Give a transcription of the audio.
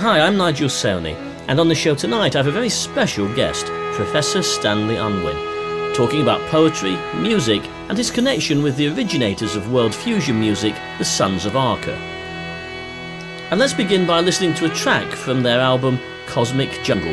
Hi, I'm Nigel Sawney, and on the show tonight I have a very special guest, Professor Stanley Unwin, talking about poetry, music, and his connection with the originators of world fusion music, the Sons of Arca. And let's begin by listening to a track from their album Cosmic Jungle.